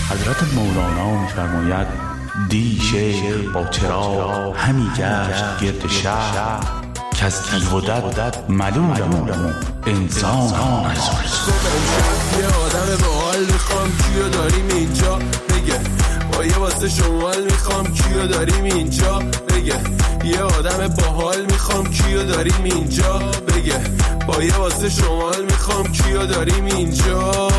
حضرت مولانا می‌فرماید دی شیخ با چراغ همی گشت گرد شهر که از تیغ و دد ملولم انسان از یه آدم با حال میخوام کیو داریم اینجا بگه با یه واسه شمال میخوام کیو داریم اینجا بگه یه آدم با حال میخوام کیو داریم اینجا بگه با یه واسه شمال میخوام کیو داریم اینجا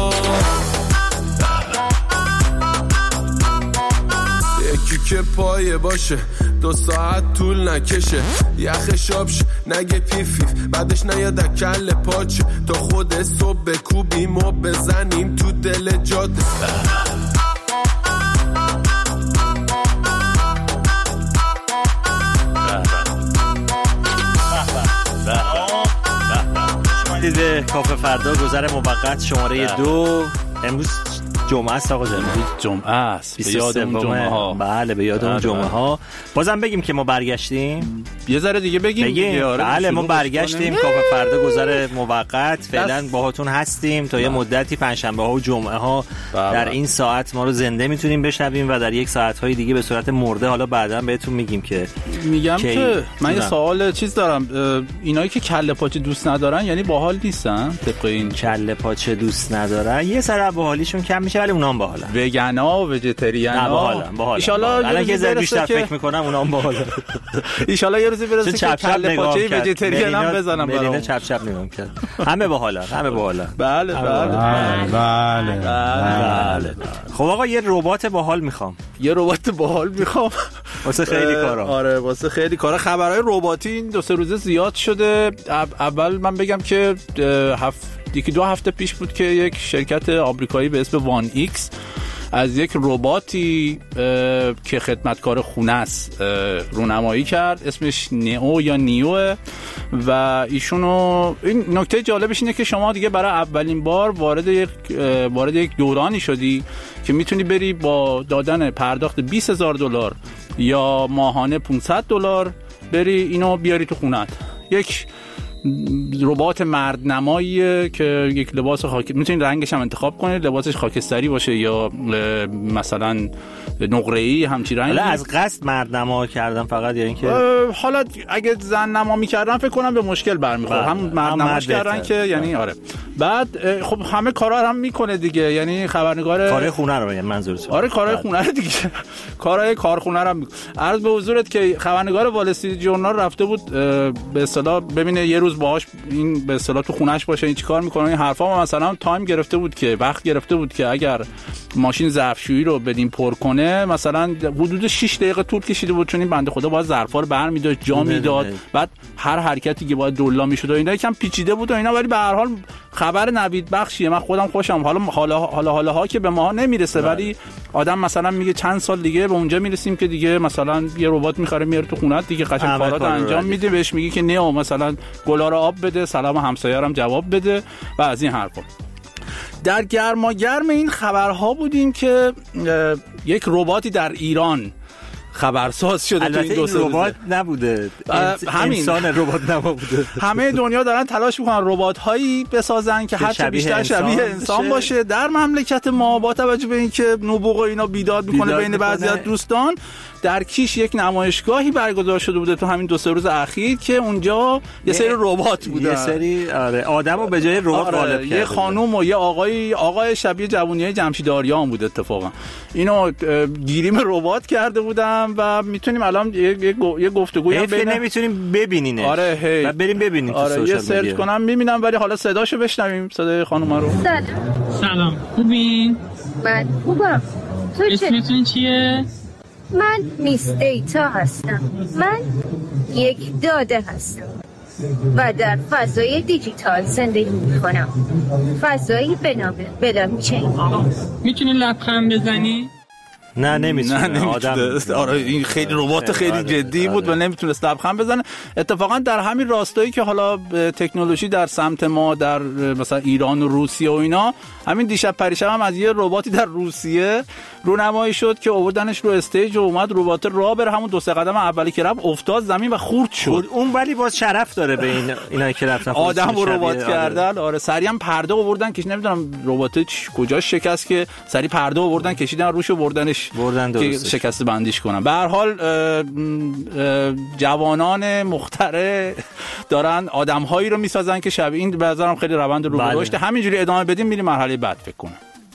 یکی که پایه باشه 2 ساعت طول نکشه یخ شابش نگه پیفیف بعدش نیاد کل پاچه تا خود صبح بکوبیم و بزنیم تو دل جاده شما دیده کافه فردا گذر موقت شماره 2 امروز جمعه است آقا جان. جمعه است به یاد اون جمعه ها. بله به یاد اون جمعه ها. بازم بگیم که ما برگشتیم یه ذره دیگه بگیم. بله ما برگشتیم کافه فردا گذر موقت فعلا باهاتون هستیم تا یه مدتی پنجشنبه ها و جمعه ها در این ساعت ما رو زنده میتونیم بشنویم و در یک ساعت های دیگه به صورت مرده حالا بعدا بهتون میگیم که که من یه سوال چیز دارم. اینایی که کله پاچه دوست ندارن یعنی باحال نیستن؟ طبق این کله پاچه دوست ندارن یه سر باحالیشون کم میشه ولی اونام باحالن. وگنا و وجتریانا باحالن. ان شاء الله الان که زر بیشتر فکر میکنم اونام باحالن. ان شاء الله یه روزی برسه که کله پاچه وجتریان هم بزنم برام. چپ چپ نگام کرد. همه باحالن. بله. خب آقا یه ربات باحال میخوام. واسه خیلی کارا. آره واسه خیلی کارا. خبرهای رباتی این 2-3 روزه زیاد شده. اول من بگم که 2 هفته پیش بود که یک شرکت آمریکایی به اسم وان ایکس از یک رباتی که خدمتکار خونه است رونمایی کرد. اسمش نیو یا نیوه و ایشونو این نکته جالبش اینه که شما دیگه برای اولین بار وارد یک دورانی شدی که میتونی بری با دادن پرداخت $20,000 یا ماهانه $500 بری اینو بیاری تو خونت. یک ربات مردنماییه که یک لباس میتونید رنگش هم انتخاب کنید، لباسش خاکستری باشه یا مثلا نقره‌ای همچی رنگی. حالا از قصد مردنما کردم فقط یا اینکه حالا اگه زن نما می‌کردن فکر کنم به مشکل برمیخورد. هم مردنماش کردن که یعنی آره. بعد خب همه کارا هم میکنه دیگه، یعنی خبرنگار کار خونه رو یعنی منظورت. آره کارهای خونه رو دیگه. کارهای کارخونه رو هم عرض به حضورت که خبرنگار وال استریت ژورنال رفته بود به اصطلاح ببینه یه روز باهاش این به اصطلاح تو خونه‌اش باشه این چیکار میکنه این حرفا. مثلا تایم گرفته بود که وقت گرفته بود که اگر ماشین ظرفشویی رو بدیم پر کنه مثلا حدود 6 دقیقه طول کشیده بود، چون این بنده خدا باید ظرفا رو برمی‌داشت جا میداد، بعد هر حرکتی که باید دولا میشد و اینا یکم پیچیده بود و اینا، ولی به هر حال خبر نوید بخشیه. من خودم خوشم. حالا که به ما نمیرسه ولی آدم مثلا میگه چند سال دیگه به اونجا میرسیم که دیگه مثلا یه ربات میخره میاره تو خونت دیگه قشنگ کارات انجام میده، بهش میگی که نه مثلا گلا رو آب بده، سلام همسایه‌ام جواب بده و از این حرفا. در گرم این خبرها بودیم که یک رباتی در ایران خبرساز شده. تو این دو سال ربات نبوده، انسان ربات نبوده. همه دنیا دارن تلاش میکنن ربات هایی بسازن که هر بیشتر شبیه انسان باشه. در مملکت ما با توجه به اینکه نبوغ و اینا بیداد میکنه بین بعضی از دوستان، در کیش یک نمایشگاهی برگزار شده بوده تو همین 2-3 روز اخیر که اونجا یه سری ربات بودن، یه سری آدمو به جای ربات غالب کرده. یه خانم و یه آقای شبیه جوونیای جمشیداریان بود اتفاقا. اینو گیریم ربات کرده بودم و میتونیم الان یه گفتگویی بین نمیتونیم ببینینش. آره و بریم ببینیم تو سوشال میدیا. یه سرچ کنم میبینم، ولی حالا صداشو بشنویم، صدای خانم رو. سلام خوبین؟ من خوبم. تو اسمتون چیه؟ من میس دیتا هستم. من یک داده هستم و در فضای دیجیتال زندگی میکنم، فضایی به نام بلاکچین. میتونی لبخند بزنی؟ نه نمیتونه آدم. آره این خیلی ربات خیلی جدی بود و نمیتونست لبخند بزنه. اتفاقا در همین راستایی که حالا تکنولوژی در سمت ما در مثلا ایران و روسیه و اینا، همین دیشب پریشب هم از یه رباتی در روسیه رونمایی شد که آوردنش رو استیج و اومد ربات راه بره، همون 2-3 قدم اولی که رفت افتاد زمین و خورد شد. اون ولی باز شرف داره به اینا که رفتن آدم رو ربات کردن. آره سریع هم پرده آوردن که نمیدونم ربات کجا شکست که سریع پرده آوردن کشیدن روشو بردن که شکست بندیش کنن. به هر حال جوانان مخترع دارن آدم‌هایی رو میسازن که شبیه این. به نظرم خیلی روند رو به رشد. همینجوری ادامه بدیم میریم مرحله بعد فکر کنم.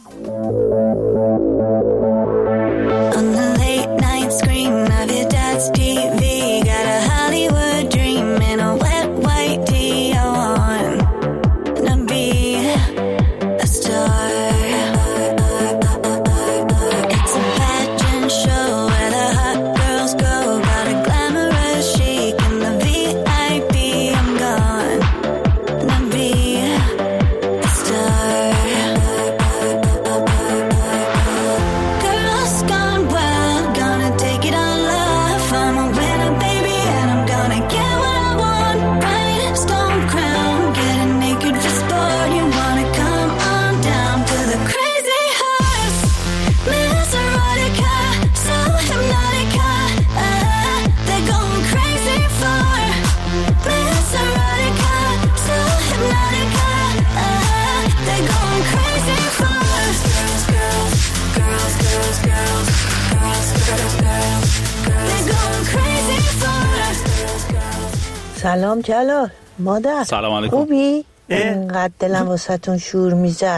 سلام جلال مادر. سلام علیکم. خوبی؟ انقدر دلم واسهتون شور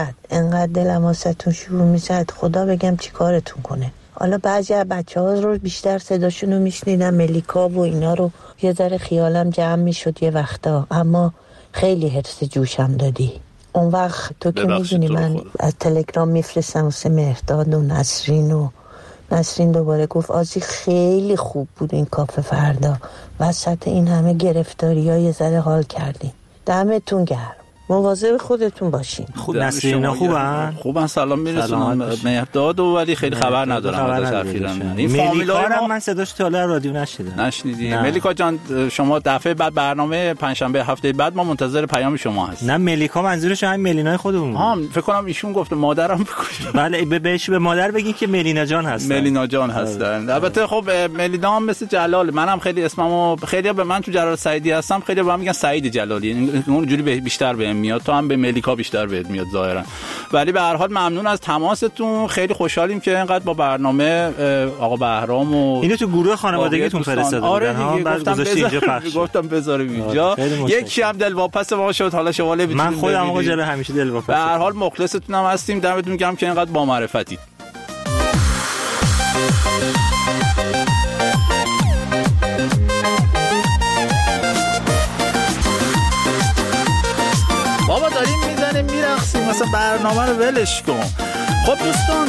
میزد خدا بگم چی کارتون کنه. حالا بعضی از بچه‌ها رو بیشتر صداشون رو میشنیدم، ملیکا و اینا رو، یه ذره خیالم جمع میشد یه وقتا، اما خیلی حرص جوشم دادی. اون وقت تو که میدونی من از تلگرام میفرستم واسه مهرداد و نسرین دوباره گفت آزی خیلی خوب بود این کافه فردا، وسط این همه گرفتاری ها یه ذره حال کردیم. دمتون گرم، مواظب خودتون باشین. خوب نسرین خوبن سلام میرسونم مهرداد ولی خیلی خبر ندارم ازش اخیراً. این ملیکا من صداش تا الان رادیو نشنیدی؟ ملیکا جان شما دفعه بعد برنامه پنجشنبه هفته بعد ما منتظر پیام شما هستیم. نه ملیکا منظورش همین ملینای خودمون بود. فکر کنم ایشون گفته مادرم بگوش. بله بهش به مادر بگین که ملینا جان هستن. البته خب ملینا هم مثل جلال، منم خیلی اسممو خیلی به من تو جلال سعیدی هستم، خیلی به من میگن سعید جلالی، اونجوری بیشتر بهم میاد، تو هم به ملیکا بیشتر بهت میاد ظاهرا. ولی به هر حال ممنون از تماستون، خیلی خوشحالیم که اینقدر با برنامه آقا بهرام و اینو تو گروه خانوادگیتون فرستادن. آره دیگه گفتم بذاریم اینجا. یکی هم دلواپس ما شد، حالا شما ببینید. من خودم آقا جلو همیشه دلواپس. به هر حال مخلصتون هم هستیم، دمتون گرم که اینقدر با معرفتید. بابا داریم میزنیم میرقصیم، مثلا برنامه رو ولش کن. خب دوستان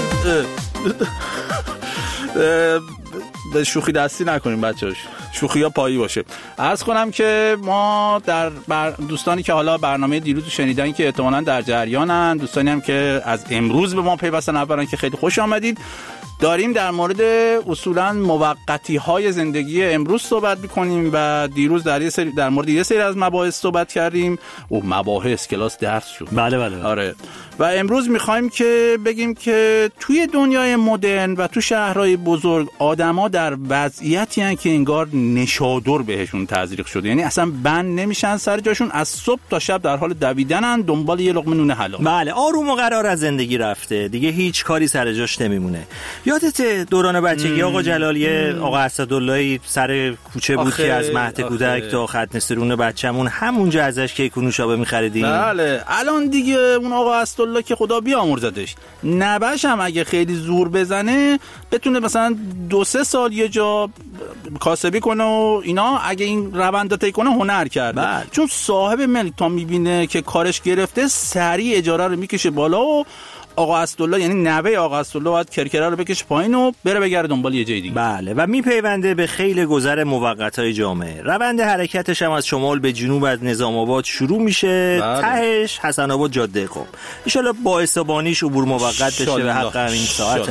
به شوخی دستی نکنیم بچه‌ها، شوخی ها پایی باشه. عرض کنم که ما در دوستانی که حالا برنامه دیروز رو شنیدن که احتمالاً در جریانن، دوستانی هم که از امروز به ما پیوستن اولا که خیلی خوش آمدید. داریم در مورد اصولاً موقتی‌های زندگی امروز صحبت می‌کنیم و دیروز در مورد یه سری از مباحث صحبت کردیم. مباحث کلاس درس شد. بله. آره. و امروز می‌خوایم که بگیم که توی دنیای مدرن و تو شهرهای بزرگ آدما در وضعیتی هستن که انگار نشادر بهشون تزریق شده، یعنی اصلا بند نمیشن سر جاشون، از صبح تا شب در حال دویدنن دنبال یه لقمه نون حلال. بله، آروم و قرار از زندگی رفته دیگه، هیچ کاری سر جاش نمیمونه. یادت دوران بچگی آقا جلالی آقا اسداللهی سر کوچه بود که از مهد کودک تا ختنه سرون بچه‌مون همونجا ازش کیک و نوشابه می‌خریدیم. بله، الان دیگه اون آقا اسدالله که خدا بیامرزدش، نبش هم اگه خیلی زور بزنه بتونه مثلا 2-3 سال یه جا کاسبی کنه و اینا، اگه این روند رو طی کنه هنر کرده. چون صاحب ملک تا میبینه که کارش گرفته سریع اجاره رو میکشه بالا و آقا اسدالله یعنی نوه آقا اسدالله باید کرکره رو بکشه پایین و بره بگره دنبال یه جای دیگه. بله و میپیونده به خیل گذر موقت‌های جامعه. روند حرکتش هم از شمال به جنوب از نظام آباد شروع میشه. بله. تهش حسن آباد جاده قم. ان شاء الله باعث بانیش عبور موقت بشه به حق همین ساعت.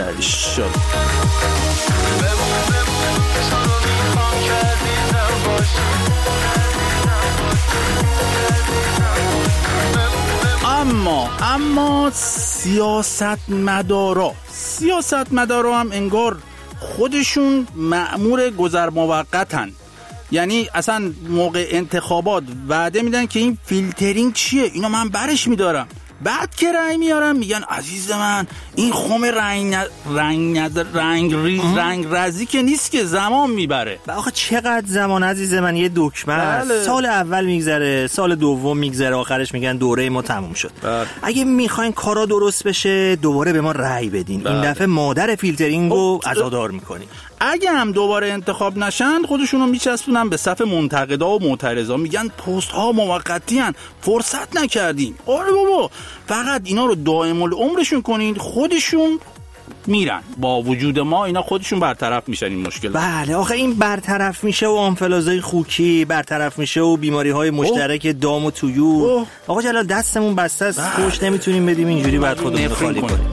اما سیاستمدارا هم انگار خودشون مأمور گذر موقتن. یعنی اصلا موقع انتخابات وعده میدن که این فیلترینگ چیه، اینا من برش میدارم، بعد که رأی میارم میگن عزیز من این خم رنگ رزی که نیست که زمان میبره. و آخه چقدر زمان عزیز من، یه دکمه است. سال اول میگذره، سال دوم میگذره، آخرش میگن دوره ما تموم شد. اگه میخواین کارا درست بشه دوباره به ما رأی بدین. این دفعه مادر فیلترینگو عزادار میکنین. اگه هم دوباره انتخاب نشن خودشونو میچسبونن به صف منتقدا و معترضا، میگن پست ها موقتی ان، فرصت نکردیم. آره بابا، فقط اینا رو دائم العمرشون کنین، خودشون میرن. با وجود ما اینا خودشون برطرف میشن این مشکل. بله آخه این برطرف میشه و آنفلازای خوکی برطرف میشه و بیماری‌های مشترک دام و طیور. آقا جلال دستمون بسته است، خوش نمیتونیم بدیم اینجوری، بعد خودمون خالی کنیم.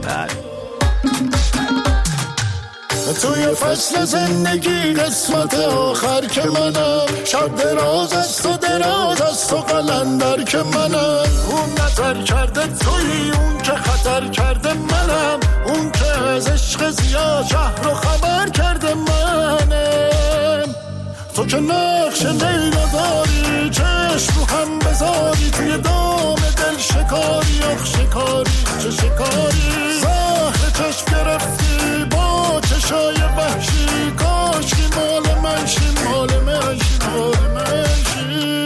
توی فصل زندگی قسمت آخر که منم، شب دراز است و دراز است و قلندر که منم. اون نظر کرده توی اون که خطر کرده منم، اون که از عشق زیاد شهر رو خبر کرده منم. تو که نقش لیلا داری، چشم رو هم بذاری، توی دام دل شکاری، آخ شکاری چه شکاری، زهر چشم گرفتی با چشای وحشی، کاشکی مال منشی مال منشی مال منشی.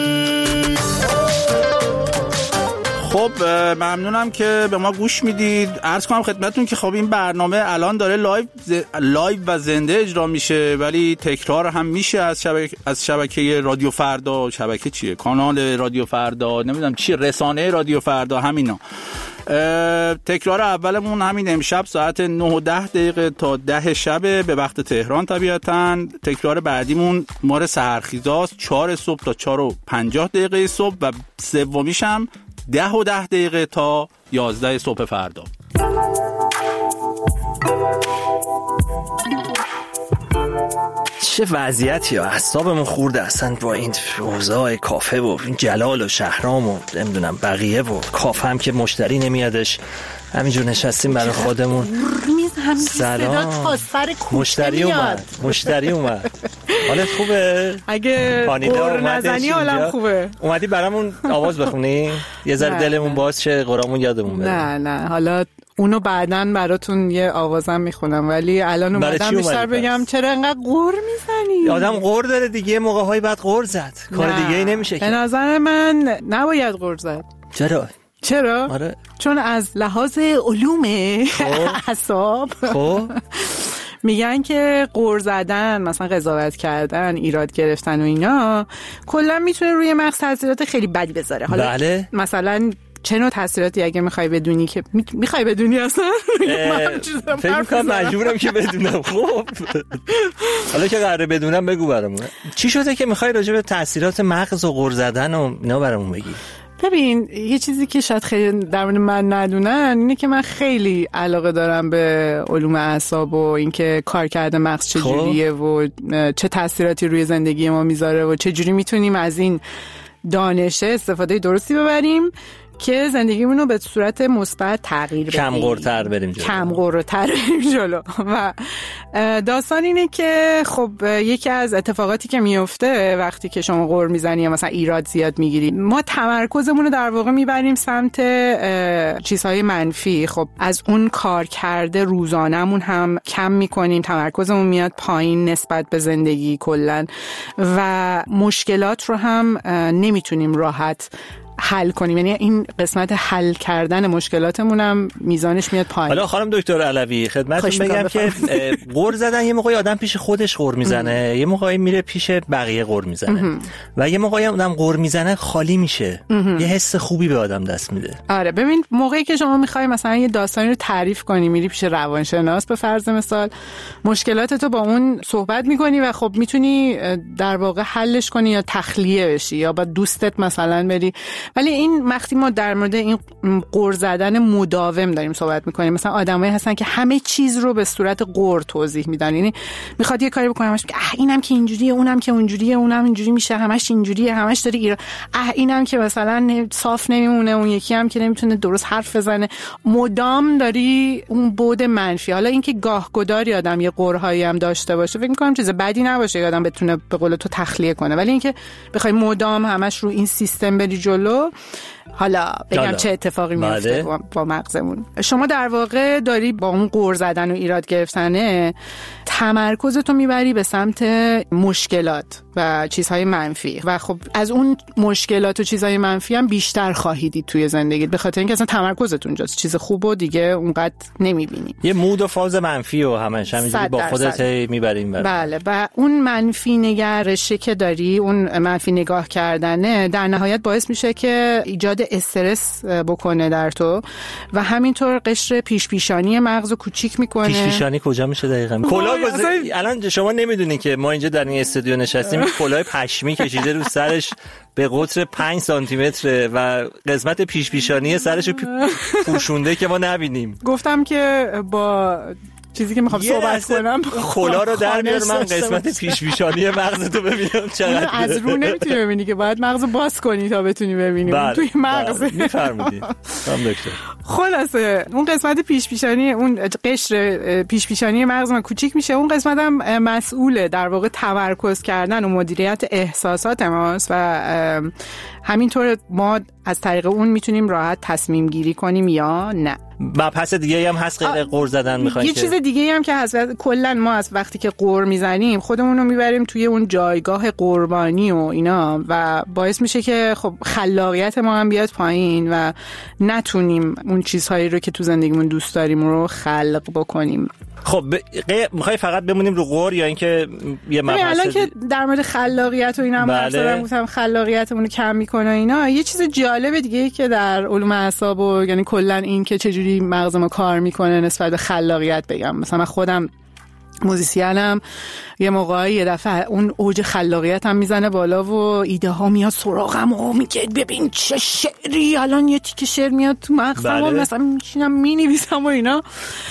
خب ممنونم که به ما گوش میدید. عرض کنم خدمتتون که خب این برنامه الان داره لایو و زنده اجرا میشه، ولی تکرار هم میشه از شبکه رادیو فردا. شبکه چیه؟ کانال رادیو فردا، نمیدونم چیه، رسانه رادیو فردا، همینا. تکرار اولمون همین امشب ساعت 9:10 تا 10 شب به وقت تهران طبیعتاً. تکرار بعدیمون مار سحرخیزاست، 4 صبح تا 4:50 صبح و سومیش هم 10:10 تا 11 صبح فردا. چه وضعیتی ها، اعصابمون خورده اصلا با این اوضاع کافه و جلال و شهرام و نمیدونم بقیه و کافه هم که مشتری نمیادش، همینجور نشستیم برای خودمون. سلام، تا سر مشتری اومد. حالت خوبه؟ اگه قور نزنی حالم خوبه. اومدی برامون آواز بخونی؟ یه ذره دلمون باز شه، قرامون یادمون بره. نه حالا اونو بعدن براتون یه آوازم میخونم، ولی الان اومدم بیشتر بگم چرا انقدر قور میزنی؟ آدم قور داره دیگه، موقع‌های بعد قور زد، کار دیگه ای نمیشه. به نظر من نباید قور زد. چرا؟ آره. چون از لحاظ علوم اعصاب میگن که قور زدن، مثلا قضاوت کردن، ایراد گرفتن و اینا کلا میتونه روی مغز تاثیرات خیلی بدی بذاره. حالا بله. مثلا چه نوع تاثیراتی اگه میخوای بدونی، که میخوای بدونی اصلا؟ فکر میکنم مجبورم که بدونم. خب حالا که قراره بدونم بگو برامون چی شده که میخوای راجع به تاثیرات مغز و قور زدن و اینا برامون بگی. ببین یه چیزی که شاید خیلی در مورد من ندونن اینه که من خیلی علاقه دارم به علوم اعصاب و اینکه کارکرد مغز چجوریه و چه تاثیراتی روی زندگی ما میذاره و چجوری میتونیم از این دانشه استفاده درستی ببریم که زندگیمون رو به صورت مثبت تغییر بدیم، کم قورتر بریم جلو. و داستان اینه که خب یکی از اتفاقاتی که میفته وقتی که شما قور میزنی یا مثلا ایراد زیاد میگیری، ما تمرکزمون رو در واقع میبریم سمت چیزهای منفی. خب از اون کار کرده روزانمون هم کم میکنیم، تمرکزمون میاد پایین نسبت به زندگی کلن و مشکلات رو هم نمیتونیم راحت حل کنیم، یعنی این قسمت حل کردن مشکلاتمون هم میزانش میاد پایین. حالا خانم دکتر علوی خدمتتون بگم که قُر زدن یه موقعی آدم پیش خودش قُر میزنه، یه موقعی میره پیش بقیه قُر میزنه و یه موقعی آدم قُر میزنه خالی میشه، یه حس خوبی به آدم دست میده. آره ببین موقعی که شما میخوای مثلا یه داستانی رو تعریف کنی، میری پیش روانشناس به فرض مثال، مشکلاتتو با اون صحبت میکنی و خب میتونی در واقع حلش کنی یا تخلیه بشی یا با دوستت مثلا بری. ولی این وقتی ما در مورد این قُر زدن مداوم داریم صحبت میکنیم، مثلا آدمایی هستن که همه چیز رو به صورت قُر توضیح میدن، یعنی میخواد یه کاری بکنه همش میگه اینم که اینجوریه، اونم که اونجوریه، اونم اینجوری میشه، همش اینجوریه، همش داره اینم که مثلا صاف نمیمونه، اون یکی هم که نمیتونه درست حرف بزنه، مدام داری اون بعد منفی. حالا اینکه گاهگداری آدم یه قُرهایی هم داشته باشه فکر میکنم چیز بدی نباشه، آدم بتونه به قول تو تخلیه کنه، ولی اینکه بخوای مدام همش رو این سیستم بری جلو، حالا بگم چه اتفاقی میفته با مغزمون. شما در واقع داری با اون قُر زدن و ایراد گرفتنه تمرکزتو میبری به سمت مشکلات و چیزهای منفی و خب از اون مشکلات و چیزهای منفی هم بیشتر خواهی دید توی زندگیت، به خاطر اینکه اصلا تمرکزت اونجاست، چیز خوبو دیگه اونقدر نمیبینی. یه مود و فاز منفی و همش همینجوری با خودت میبریم. بله و اون منفی نگرشه که داری، اون منفی نگاه کردنه در نهایت باعث میشه که ایجاد استرس بکنه در تو و همینطور قشر پیشانی مغزو کوچیک میکنه. پیشانی کجا میشه دقیقاً؟ الان شما نمیدونی که ما اینجا در این استودیو نشستیم، کلاه پشمی کشیده رو سرش به قطر 5 سانتی متر و قسمت پیشانی سرشو پوشونده که ما نبینیم. گفتم که با چیزی که میخوام صحبت کنم کلا رو در میارم، من قسمت پیشانی مغزتو ببینم چقدر از رو نمیتونی ببینی که باید مغزو باز کنی تا بتونی ببینی توی مغز. میفرمودید دکتر. خلاصه اون قسمت پیشانی، اون قشر پیشانی مغز من کوچیک میشه، اون قسمت هم مسئوله در واقع تمرکز کردن و مدیریت احساسات ماست و همینطور ما از طریق اون میتونیم راحت تصمیم گیری کنیم یا نه. مبحث دیگه هم هست غیر قُر زدن میخواین؟ یه چیز دیگه هم که هست، کلا ما از وقتی که قُر میزنیم خودمون رو میبریم توی اون جایگاه قربانی و اینا و باعث میشه که خب خلاقیت ما هم بیاد پایین و نتونیم اون چیزهایی رو که تو زندگیمون دوست داریم رو خلق بکنیم. خب میخوای فقط بمونیم رو قُر یا اینکه یه مبحث الان که در مورد خلاقیت و اینا هم مثلا گفتم خلاقیتمون رو کم میکنه اینا، یه چیز جالب دیگه که در علوم اعصاب و یعنی کلا این که چجوری مغز ما کار میکنه نسبت به خلاقیت بگم، مثلا خودم موزیسینم یه موقعی یه دفعه اون اوج خلاقیتم میزنه بالا و ایده ها میاد سراغم و میگه ببین چه شعری، الان یه تیکه شعر میاد تو مغزم و مثلا میشینم مینویسم و اینا،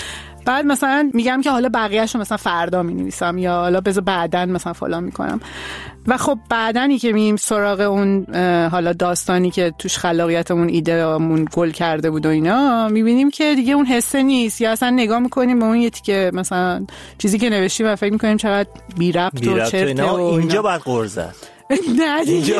بعد مثلا میگم که حالا بقیه‌اشو مثلا فردا مینویسم یا حالا بذار بعداً مثلا فلان میکنم و خب بعدنی که مییم سراغ اون حالا داستانی که توش خلاقیتمون ایدهمون گل کرده بود و اینا، میبینیم که دیگه اون حسه نیست یا اصلا نگاه میکنیم به اون یه تیکه مثلا چیزی که نوشتیم و فکر میکنیم چقدر بی ربط و چرته و اینجا باید قُر زد. نه دیگه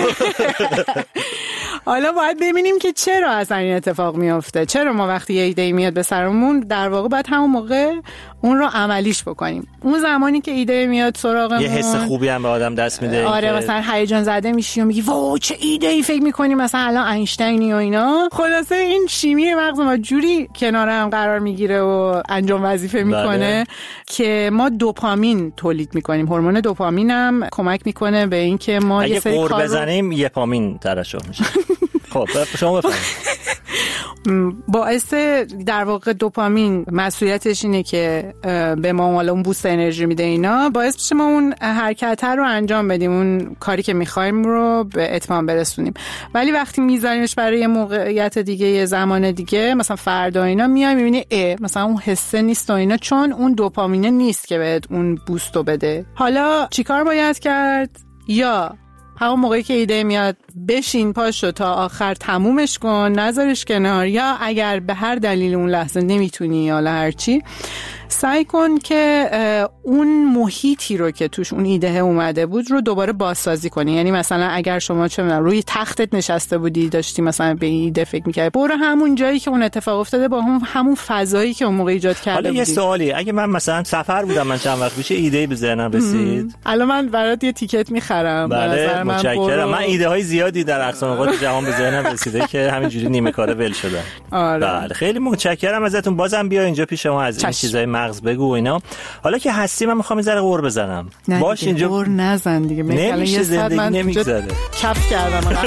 حالا باید ببینیم که چرا اصلا این اتفاق میفته، چرا ما وقتی یه ایده میاد به سرمون در واقع باید همون موقع اون رو عملیش بکنیم. اون زمانی که ایده میاد سراغمون یه حس خوبی هم به آدم دست میده. آره مثلا هیجان زده میشی و میگی واو چه ایده‌ای، فکر میکنی مثلا الان اینشتینی و اینا. خلاصه این شیمی مغز ما جوری کنار هم قرار میگیره و انجام وظیفه میکنه که ما دوپامین تولید میکنیم. هورمون دوپامین هم کمک میکنه به این که ما یه سری کار بزنیم یه پامین ترشح میشه. خب شما بفرمایید. باعث در واقع دوپامین مسئولیتش اینه که به ما حالا اون بوست انرژی میده، اینا باعث میشه ما اون حرکت رو انجام بدیم، اون کاری که میخوایم رو به اتمام برسونیم. ولی وقتی میذاریمش برای یه موقعیت دیگه، یه زمان دیگه، مثلا فردا اینا میای میبینی مثلا اون حسه نیست و اینا، چون اون دوپامینه نیست که بهت اون بوستو بده. حالا چیکار باید کرد؟ یا همون موقعی که ایده میاد بشین پاشو تا آخر تمومش کن، نذارش کنار، یا اگر به هر دلیل اون لحظه نمیتونی یا هر چی سعی کن که اون محیطی رو که توش اون ایده اومده بود رو دوباره بازسازی کنی. یعنی مثلا اگر شما چه می‌دونم روی تختت نشسته بودی داشتی مثلا به این ایده فکر می‌کردی، برو همون جایی که اون اتفاق افتاده با همون فضایی که اون موقع ایجاد کرده بودی. حالا یه سوالی، اگه من مثلا سفر بودم، من چند وقت پیش ایده‌ای به ذهنم رسید، الان من برات یه تیکت می‌خرم. بله متشکرم. من ایده‌های زیادی در اقصا نقاط جهان به ذهنم رسیده که همینجوری نیمه کاره ول شدن. آره. بله خیلی متشکرم ازتون. بازم بیا اینجا پیش ما از این چیزای مغز بگو اینا. حالا که هستی من میخوام یه ذره قور بزنم. باش اینجا قور نزن دیگه. نمیشه، زندگی نمیگذره. کف کردم من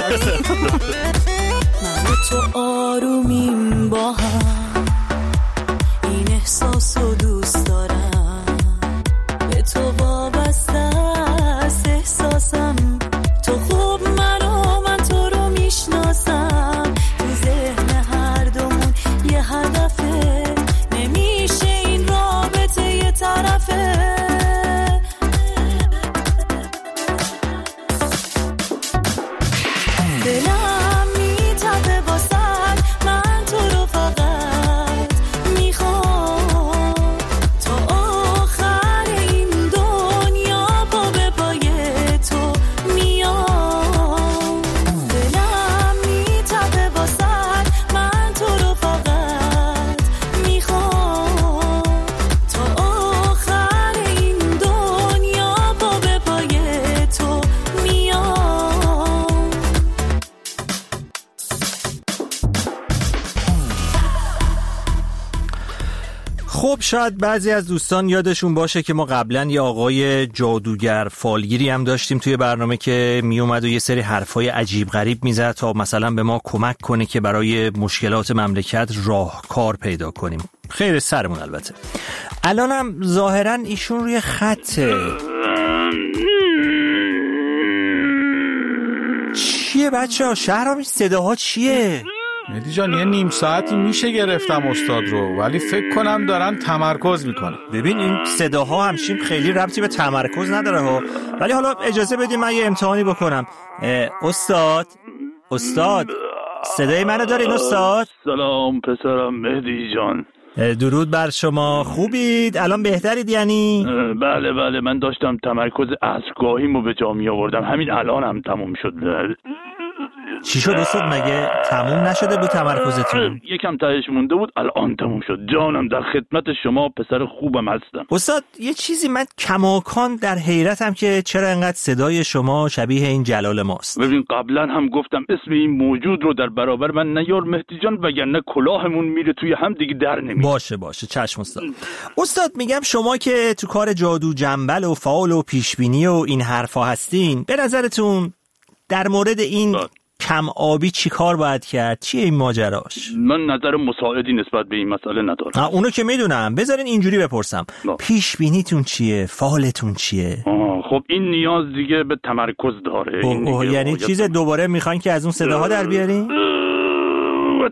تو آرومیم با هم، این احساسو دوست دارم، به تو وابسته است احساسم، تو خوب منو من تو رو میشناسم، تو ذهن هر دومون یه هدفه، نمیشه این رابطه یه طرفه. دلم میتپه واسد، من تو رو فقط میخوام، تا آخر این دنیا پا به پای تو میام. دلم میتپه واسد، من تو رو فقط میخوام، تا آخر این دنیا پا به پای تو میام. خب شاید بعضی از دوستان یادشون باشه که ما قبلا یه آقای جادوگر فالگیری هم داشتیم توی برنامه که می اومد و یه سری حرفای عجیب غریب میزد تا مثلا به ما کمک کنه که برای مشکلات مملکت راهکار پیدا کنیم. خیر سرمون البته. الانم ظاهرا ایشون روی خطه. چیه بچه‌ها؟ شهرام صداها چیه؟ مهدی جان یه نیم ساعتی میشه گرفتم استاد رو، ولی فکر کنم دارن تمرکز میکنن. ببین این صداها همشیم خیلی ربطی به تمرکز نداره ها، ولی حالا اجازه بدیم من یه امتحانی بکنم. استاد صدای منو دارین استاد؟ سلام پسرم مهدی جان. درود بر شما، خوبید؟ الان بهترید یعنی؟ بله من داشتم تمرکز عصرگاهیمو به جا می آوردم، همین الان هم تموم شد. چی شد استاد؟ مگه تموم نشده بود تمرکزتون؟ یکم تهش مونده بود، الان تموم شد. جانم در خدمت شما، پسر خوبم هستم. استاد یه چیزی من کماکان در حیرتم که چرا انقدر صدای شما شبیه این جلال ماست. ببین قبلا هم گفتم اسم این موجود رو در برابر من نیار مهدی جان، وگرنه کلاهمون میره توی هم دیگه در نمیاد. باشه چشم استاد. استاد میگم شما که تو کار جادو جنبل و فعال و پیشبینی و این حرفا هستین، به نظرتون در مورد این کم آبی چی کار باید کرد؟ چیه این ماجراش؟ من نظر مساعدی نسبت به این مسئله ندارم. اونو که میدونم، بذارین اینجوری بپرسم. پیش بینیتون چیه؟ فعالتون چیه؟ خب این نیاز دیگه به تمرکز داره. یعنی چیز دوباره میخواین که از اون صداها در بیارین؟ و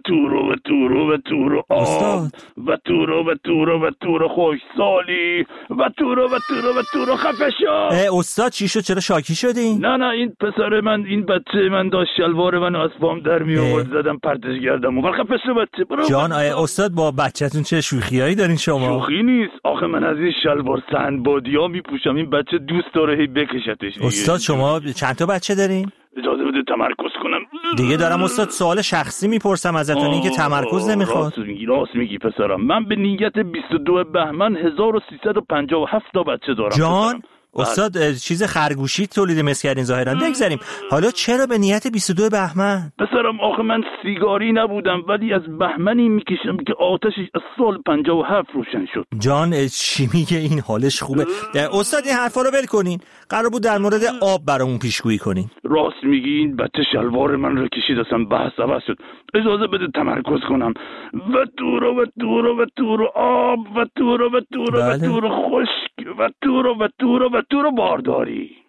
تورو آب و تورو خوش سالی و تورو خفه شو. استاد چی شد؟ چرا شاکی شدین؟ نه این پسر من، این بچه من داشت شلوار من از پام در می آورد، زدم پرتش کردم و خفه شو بچه. برو جان استاد با بچه‌تون چه شوخیایی دارین شما؟ شوخی نیست آخه، من از این شلوار سندبادی‌ها میپوشم، این بچه دوست داره هی بکشتش. استاد شما چند تا بچه دارین؟ اجازه بده تمرکز کنم دیگه. دارم استاد سوال شخصی میپرسم ازتون، این که تمرکز نمیخواد. راست میگی پسرم، من به نیت 22 بهمن 1357 تا بچه دارم. جان استاد چیز خرگوشی تولید مثل کردین ظاهرا. بگذاریم حالا چرا به نیت 22 بهمن؟ پسرم آخه من سیگاری نبودم، ولی از بهمنی میکشم که آتشش از سال 57 روشن شد. جان چی میگه؟ این حالش خوبه. استاد این حرفا رو ول کنین، قرار بود در مورد آب برامون پیشگویی کنین. راست میگی، این بچه شلوار من رو کشید، اصلا بحث عوض شد. اجازه بده تمرکز کنم. و تورو آب و تورو خشک و تورو بارداری.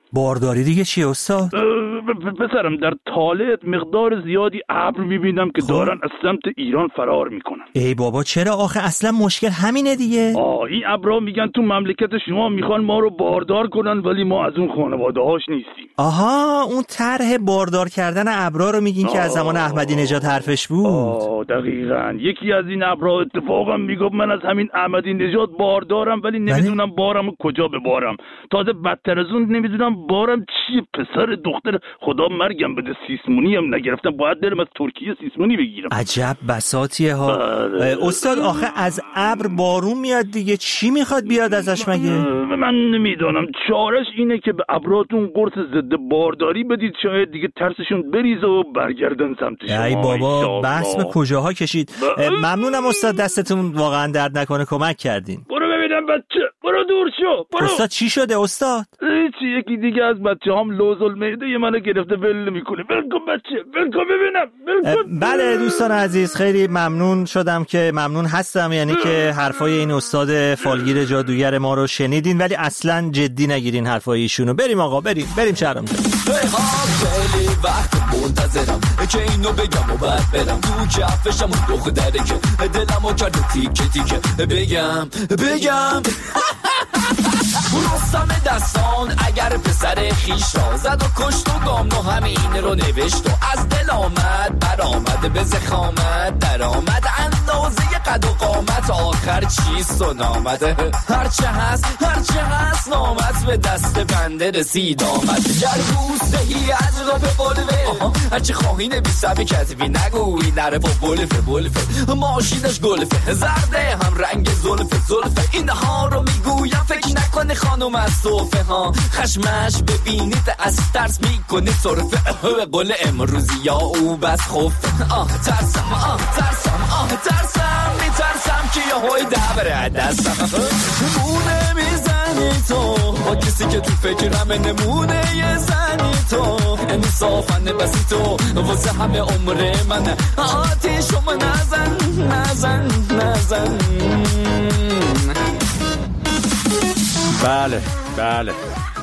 بارداری دیگه چیه استاد؟ پسرم در طالعت مقدار زیادی ابر میبینم که دارن از سمت ایران فرار میکنن. ای بابا چرا آخه اصلا مشکل همینه دیگه. این ابرها میگن تو مملکت شما میخوان ما رو باردار کنن ولی ما از اون خانواده هاش نیستیم. آها اون طرح باردار کردن ابرها رو میگین که از زمان احمدی نژاد حرفش بود. دقیقاً یکی از این ابرها اتفاقا میگفت من از همین احمدی نژاد باردارم ولی نمیدونم بارم کجا ببارم. تازه بدتر از اون نمیدونم بارم چیه. پسر دختر خدا مرگم بده سیسمونی هم نگرفتم، باید برم از ترکیه سیسمونی بگیرم. عجب بساطیه ها. استاد آخه از ابر بارون میاد دیگه، چی میخواد بیاد ازش مگه؟ من نمیدونم، چارش اینه که به ابراتون قرص ضد بارداری بدید شاید دیگه ترسشون بریزه و برگردن سمت شما. ای بابا بحث به کجاها کشید. ممنونم استاد، دستتون واقعا درد نکنه، کمک کردین. برو ببینم بچه، برو دور شو برو. استاد چی شده استاد؟ هیچی، یکی دیگه از بچه هم لوز المعده منو گرفته ول میکنه. ول کن بچه، ول کن ببینم. بله دوستان عزیز خیلی ممنون شدم که ممنون هستم، یعنی که حرفای این استاد فالگیر جادوگر ما رو شنیدین ولی اصلا جدی نگیرین حرفای ایشونو. بریم آقا بریم شهرام. خیلی وقت منتظرم که اینو بگم و بعد برم تو کفشم و دختره که دلمو کرده تیکه تیکه. بگم رستم دستان اگر پسر خیش را زد و کشت و گامنو همین رو نوشت و از دل آمد برآمد به زخامت در آمد اندازه قد و قامت آخر چیست و نامده هرچه هست نامت به دست بنده رسید آمد. گر بوستهی از را به بلوه هرچه خواهی نبیسم کتبی نگوی نره با بلفه ماشینش گلفه زرده هم رنگ زلفه اینها رو میگویم فکر نکنه خانم از صوفه ها خشمش ببینید از ترس میکنه صرفه به قول امروزی یا او بس خوفه. ترسم میترسم که یه های دبره دستم نمونه میزنی تو با کسی که تو فکرم نمونه یه زنی تو انصافن بسی تو واسه همه عمر من آتیشم نزن. بله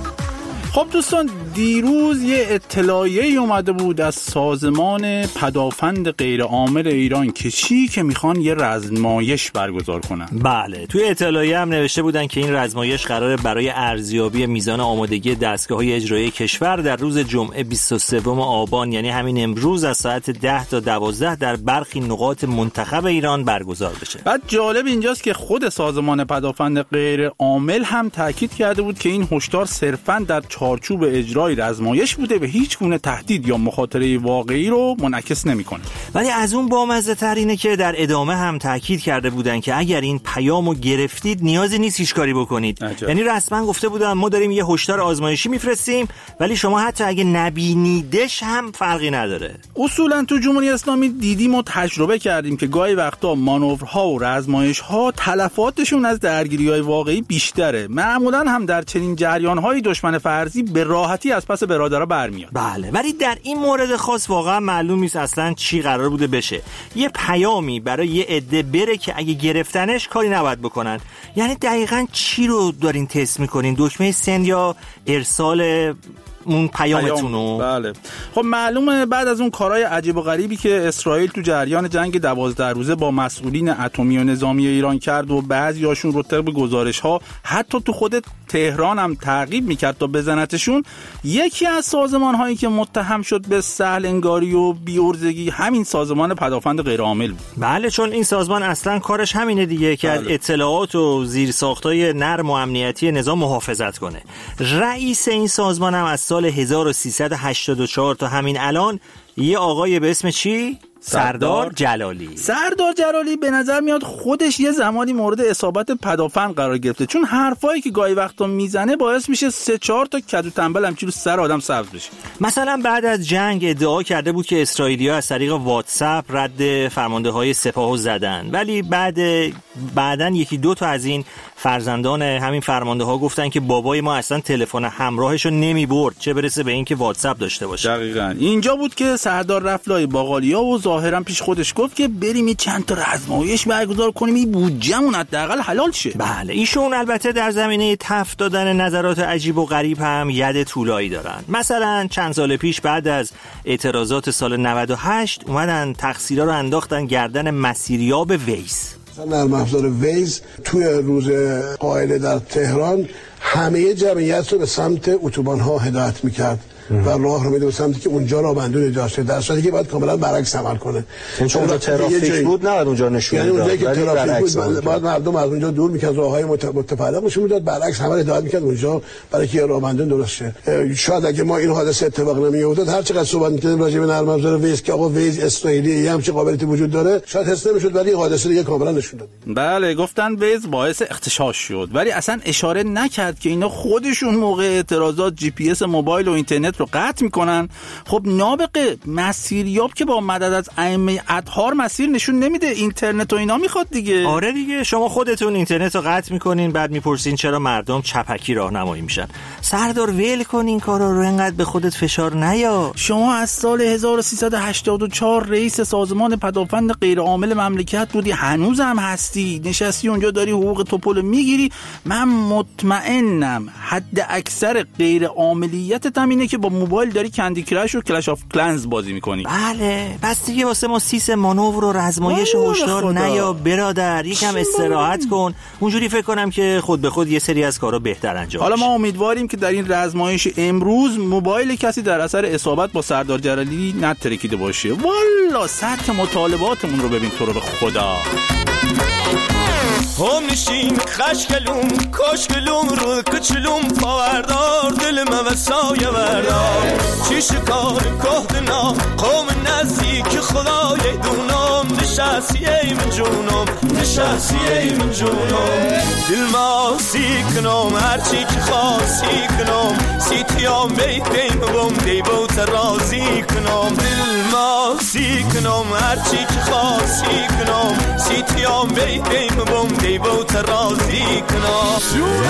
خب دوستان، دیروز یه اطلاعیه اومده بود از سازمان پدافند غیرعامل ایران که میخوان یه رزمایش برگزار کنن. بله توی اطلاعیه هم نوشته بودن که این رزمایش قراره برای ارزیابی میزان آمادگی دستگاه‌های اجرایی کشور در روز جمعه 23 آبان یعنی همین امروز از ساعت 10 تا 12 در برخی نقاط منتخب ایران برگزار بشه. بعد جالب اینجاست که خود سازمان پدافند غیرعامل هم تاکید کرده بود که این هشدار صرفاً در چارچوب اجرای رزمایش بوده و هیچ گونه تهدید یا مخاطره واقعی رو منعکس نمی‌کنه. ولی از اون بامزه‌تر اینه که در ادامه هم تاکید کرده بودن که اگر این پیامو گرفتید نیازی نیست هیچ کاری بکنید. یعنی رسما گفته بودن ما داریم یه هشدار آزمایشی میفرستیم ولی شما حتی اگه نبینیدش هم فرقی نداره. اصولا تو جمهوری اسلامی دیدیم و تجربه کردیم که گاهی وقتا مانورها و رزمایش‌ها تلفاتشون از درگیری‌های واقعی بیشتره. معمولا هم در چنین جریان‌های دشمن فرضی به راحتی از پس برادرها برمیاد. بله ولی در این مورد خاص واقعا معلوم نیست اصلا چی قرار بوده بشه. یه پیامی برای یه عده بره که اگه گرفتنش کاری نباید بکنن. یعنی دقیقاً چی رو دارین تست میکنین؟ دکمه سند یا ارسال اون پیامتونو؟ بله خب معلومه بعد از اون کارهای عجیب و غریبی که اسرائیل تو جریان جنگ 12 روزه با مسئولین اتمی و نظامی ایران کرد و بعضیاشون رو طبق گزارش‌ها حتی تو خود تهران هم تعقیب میکرد تا بزنتشون، یکی از سازمان‌هایی که متهم شد به سهل انگاری و بی‌عرضگی همین سازمان پدافند غیرعامل بود. بله چون این سازمان اصلا کارش همینه دیگه که از اطلاعات و زیرساخت‌های نرم و امنیتی نظام محافظت کنه. رئیس این سازمان هم از سال 1384 تا همین الان یه آقای به اسم چی؟ سردار جلالی به نظر میاد خودش یه زمانی مورد اصابت پدافند قرار گرفته، چون حرفایی که گاهی وقتا میزنه باعث میشه 3-4 تا کدو تنبل همچین رو سر آدم سبز بشه. مثلا بعد از جنگ ادعا کرده بود که اسرائیلی‌ها از طریق واتساپ رد فرمانده‌های سپاهو زدن، ولی بعدن یکی دو تا از این فرزندان همین فرمانده‌ها گفتن که بابای ما اصلا تلفن همراهشو نمیبرد، چه برسه به این که واتساپ داشته باشه. دقیقاً اینجا بود که سردار رفلای باقالیا و ظاهرا پیش خودش گفت که بریم چند تا آزمایش برگزار کنیم این بودجه‌مون حداقل حلال شه. بله ایشون البته در زمینه تف دادن نظرات عجیب و غریب هم ید طولایی دارن. مثلا چند سال پیش بعد از اعتراضات سال 98 اومدن تقصیرها رو انداختن گردن مسیریاب ویز. نرم افزار ویز توی روز قائله در تهران همه جمعیت رو به سمت اتوبان‌ها هدایت می‌کرد و راه رو میده به سمتی که اونجا رابندون ایجاد شده، در صورتی که باید کاملا برعکس عمل کنه. چون اونجا ترافیک بود نه اونجا نشون یعنی اونجایی که ترافیک بود باید مردم از اونجا دور می‌کرد، راههای متفرق نشون میداد، برعکس همه هدایت می‌کرد اونجا برای که رابندون درست شه. شاید اگه ما این حادثه اتفاق نمی‌افتاد هر چقدر صحبت می‌کردیم راجع به نرم افزار ویز که آقا ویز اسرائیلی همچین قابلیتی وجود داره شاید حس نمی‌شد، ولی این حادثه دیگه کاملا نشون داد. بله گفتن ویز باعث اغتشاش شد، ولی اصلا اشاره نکرد که اینا خودشون موقع اعتراضات جی پی اس موبایل و اینترنت رو قطع می‌کنن. خب نابغه مسیریاب که با مدد از ائمه اطهار مسیر نشون نمیده، اینترنت و اینا میخواد دیگه. آره دیگه شما خودتون اینترنت رو قطع میکنین بعد میپرسین چرا مردم چپکی راهنمایی میشن. سردار ول کن این کارا رو، اینقدر به خودت فشار نیا. شما از سال 1384 رئیس سازمان پدافند غیرعامل مملکت بودی، هنوز هم هستی، نشستی اونجا داری حقوق توپل میگیری. من مطمئنم حد اکثر غیرعاملیتت هم اینه که با موبایل داری کندی کرش و کلش آف کلنز بازی میکنی. بله بس دیگه واسه ما سیس مانور و رزمایش هشدار نیا برادر، یکم استراحت کن. اونجوری فکر کنم که خود به خود یه سری از کارا بهتر انجام حالا ما امیدواریم که در این رزمایش امروز موبایل کسی در اثر اصابت با سردار جلالی نترکیده باشه. والا سطح مطالباتمون رو ببین تو رو به خدا. هم نشین خشکلوم کشکلوم رو کچلوم پاوردار دل موسای بردار چی شکار کهدنا قوم نزدیک خدای دونم نشستی ای من جونم نشستی ای من جونم دل ماسی کنم هرچی که خواسی کنم سیتیام بیتیم بوم دیبوت رازی کنم دل ماسی کنم هرچی که خواسی کنم سیتیام بیتیم بوم دیبوت رازی کنم.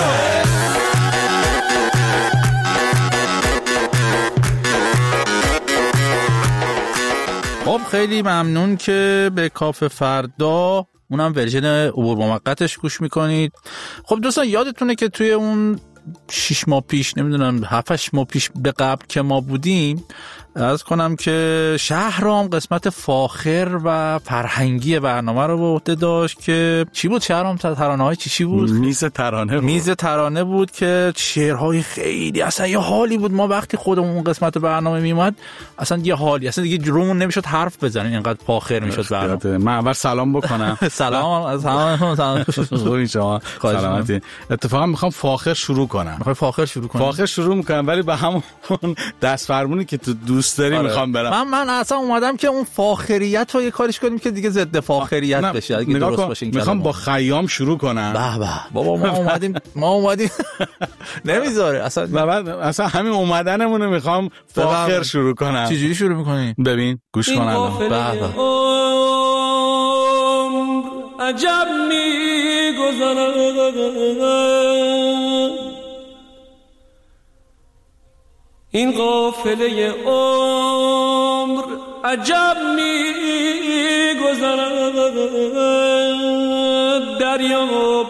خب خیلی ممنون که به کافه فردا اونم ورژن عبور موقتش گوش میکنید. خب دوستان یادتونه که توی اون 6 ماه پیش نمیدونم 7-8 ماه پیش به قبل که ما بودیم عرض کنم که شهرام قسمت فاخر و فرهنگی برنامه رو به عهده داشت که چی بود شهرام؟ ترانه‌های چی بود؟ میز ترانه بود که شعرهای خیلی اصلا یه حالی بود. ما وقتی خودمون اون قسمت برنامه میومد اصلا یه حالی اصلا دیگه رومون نمیشد حرف بزنیم اینقدر فاخر میشد برنامه. من اول سلام بکنم. سلام شما سلامتی. اتفاقا میخوام فاخر شروع کنم. میخوای فاخر شروع میکنم ولی به همون دست فرمونی که تو دوست داری میخوام برم. من اصلا اومدم که اون فاخریت رو یه کاریش کنیم که دیگه ضد فاخریت بشه اگه درست باشه این میخوام با خیام شروع کنم. بابا ما اومدیم نمیذاره اصلا همین اومدنمون رو میخوام فاخر شروع کنم. چجوری شروع میکنی؟ ببین گوش کن الان. عجب میگذره این قافله عمر عجب میگذره دریاب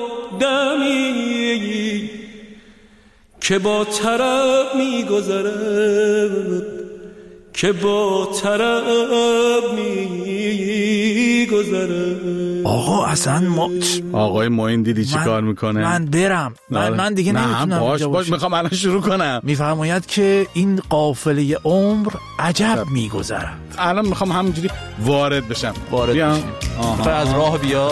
دمی که با طرب میگذره که با طرب میگذره. آقا اصلا ما آقای معین دیدی چی کار میکنه؟ من برم من دیگه نمیتونم. باش میخوام الان شروع کنم. میفرماید که این قافله عمر عجب میگذره. الان میخوام همینجوری وارد بشم. بیام از راه بیا.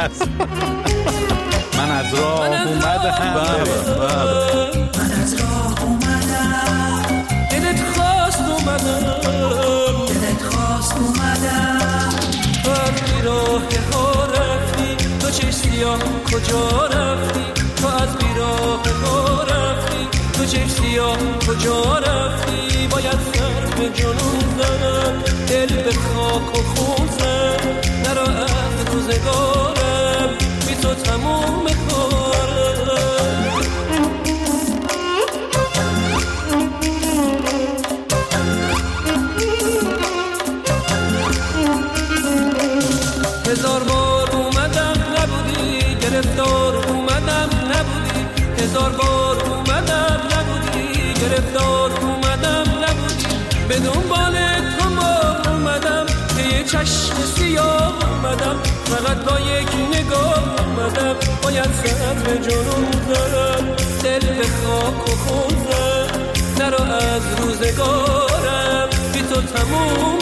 من از راه اومدم. من از راه اومدم دلت خواست اومدم تو از بیراه ها رفتی تو چشم سیاه کجا رفتی تو از بیراه ها رفتی تو چشم سیاه کجا رفتی باید سر به جنون زنم دل به خاک و خون زن نرا از روزگارم بی تو تموم کارم. هزار بار اومدم نبودی، گرفتار اومدم نبودی، به دنبال تو ما اومدم، به یه چشم سیاه اومدم، فقط با یک نگاه اومدم، باید سر به جنون دارم، دل به خاک و خون زد، نرو از روزگارم، بی تو تموم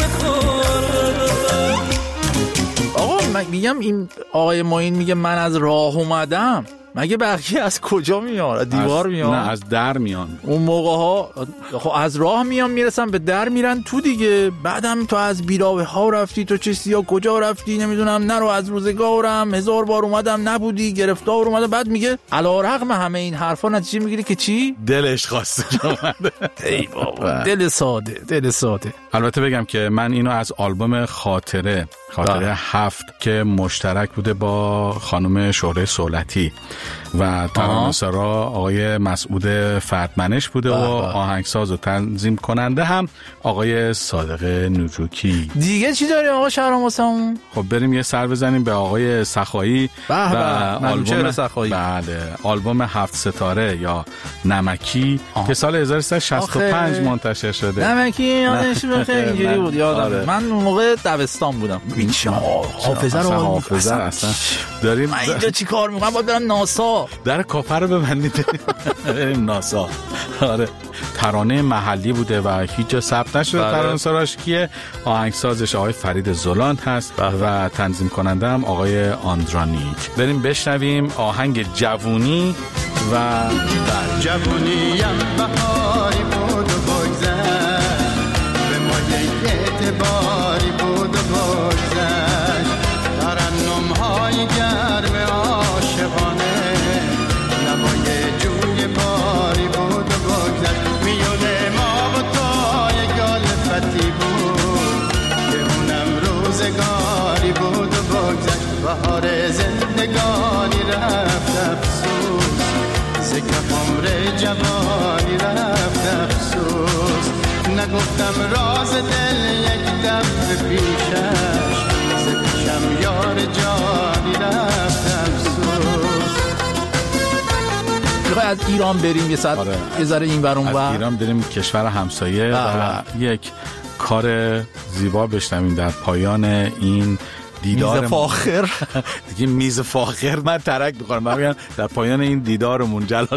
کارم. آقا میگم این آقای معین میگه من از راه اومدم، مگه بقیه از کجا میان؟ دیوار میان؟ نه از در میان. اون موقع ها خب از راه میان میرسن به در میرن تو دیگه. بعدم تو از بیراوه ها رفتی، تو چه سیا کجا رفتی نمیدونم، نرو از روزگارم، هزار بار اومدم نبودی، گرفتار اومدم. بعد میگه علیرغم همه این حرفا نتیجه میگیری که چی؟ دلش خواسته اومده. ای بابا دل ساده، دل ساده. البته بگم که من اینو از آلبوم خاطره 7 که مشترک بوده با خانم شهره صولتی و ترانه‌سرا آقای مسعود فردمنش بوده و آهنگساز و تنظیم کننده هم آقای صادق نوجوکی. دیگه چی داریم آقا شهرام واسمون؟ خب بریم یه سر بزنیم به آقای سخایی و آلبوم سخایی. بله آلبوم 7 ستاره یا نمکی که سال 1365 منتشر شده. نمکی یادش بخیر اینجوری بود یادم. من اون موقع دبستان بودم. حافظه اصلا داریم. من اینجا چی کار میکنم؟ باید برم ناسا. در کافه رو ببندید بریم ناسا. آره ترانه محلی بوده و هیچ جا ثبت نشده. ترانه‌سراش کیه؟ آهنگسازش آقای فرید زولان هست و تنظیم کننده هم آقای آندرانیک. بریم بشنویم آهنگ جوونی و در جوونیم بهاری بود و بگذشت، به ما یک اعتباری بود و بگذشت، ترنم‌های گرم عاشقانه، نوای جوی باری بود و بگذشت، میونه ما و تو یک الفتی بود که اونم روزگاری بود و بگذشت، بهار زندگانی رفت افسوس، سکف عمر جوانی رفت افسوس، نگفتم راز دل یک دفعه پیشش، ز پیشم یار جانی رفت افسوس. از ایران بریم یه ساعت یه ذره این ور اون ور، از ایران بریم کشور همسایه و یک کار زیبا بشنویم در پایان این دیدار میز فاخر. دیگه میز فاخر من ترک می‌خورم. من در پایان این دیدارمون جلال